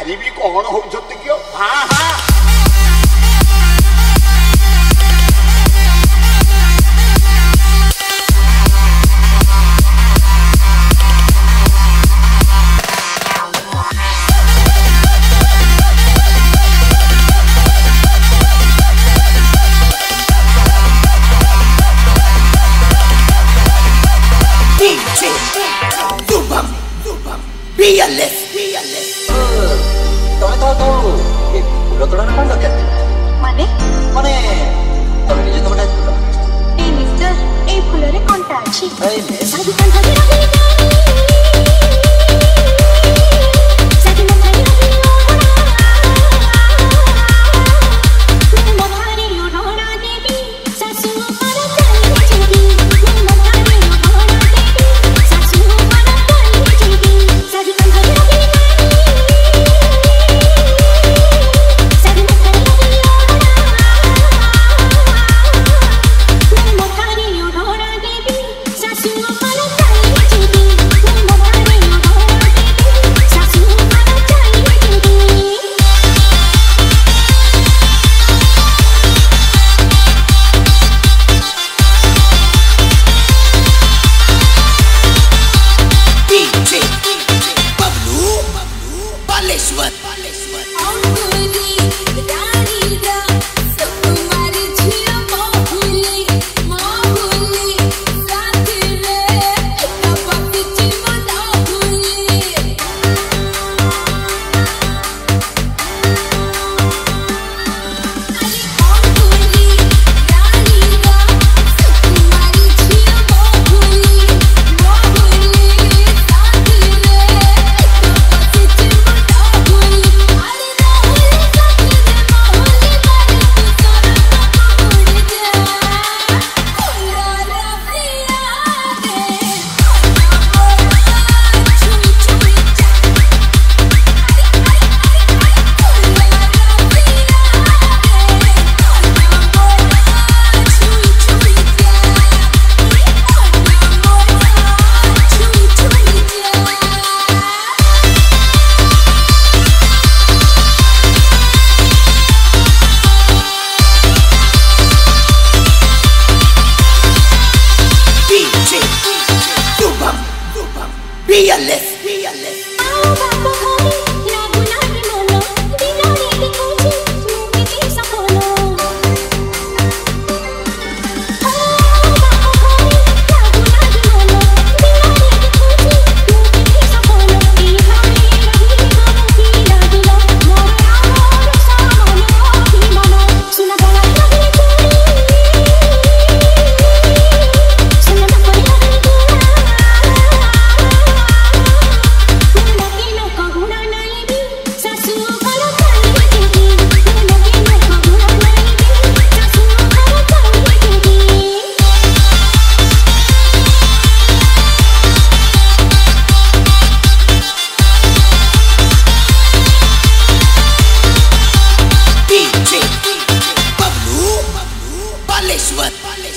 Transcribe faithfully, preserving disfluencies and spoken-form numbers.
पारिबी कौन होउछत कियो हां हां Fearless, fearless. ତମେ ତ ତ ଏ ଫୁଲ ତୋଡ଼ାରେ କଣ ଦରକାର ଥିଲା ମାନେ ମାନେ ତମେ ନିଜେ ତମଟା ଏ ମିଷ୍ଟର ଏ ଫୁଲରେ କଣ୍ଟା ଅଛି ଏଇ ନେ ସାଧୁ କାନ୍ଥ ରେ ରହିଲି ସାଧୁ କାନ୍ଥ ରେ ରହିଲି ମୋ ମଥାରେ ଓଢ଼ଣା ଦେବି ଶାଶୁ ଘର ଚାଲି ଯିବି ମୋ ମଥାରେ ଓଢ଼ଣା ଦେବି ଶାଶୁ ଘର ଚାଲି ଯିବି ସାଧୁ କାନ୍ଥ ରେ ରହିଲି ସାଧୁ କାନ୍ଥ ରେ ରହିଲି ମୋ ମଥାରେ ଓଢ଼ଣା ଦେବି ଶାଶୁ ଘର ଚାଲି ଯିବି ମୋ ମଥାରେ ଓଢ଼ଣା ଦେବି ଶାଶୁ ଘର ଚାଲି ଯିବି D J, Bablu, Baleshwar, Baleshwar. अंगुली रानी दा सुकुमार झिया बाहुली बाहुली साथ रे एका पपिची मदाहुली अरे अंगुली रानी दा सुकुमार झिया बाहुली बाहुली साथ रे एका पपिची मदाहुली अरे राहुली साथ रे बाहुली बारे तू सारा उड़ जा पूरा रफिया रे छू छू जा D J, Dubam, Dubam. Fearless, fearless. आओ बाबू हरी लागू नाही मोनो दिनारी देखुची तुम्ही की सपनो आओ बाबू हरी लागू नाही मोनो दिनारी देखुची तुम्ही की सपनो की हाई रही गनो की लागलो मोर आमोर सामनो की मनो सुना गला रही चूड़ी सुना न पड़ी रही गुना मुंडकी नो कहुना नहीं भी सासू घर चाली जेबी मुंडकी नो कहुना नहीं भी सासू घर चाली जेबी D J, Bablu, Baleshwar, Baleshwar.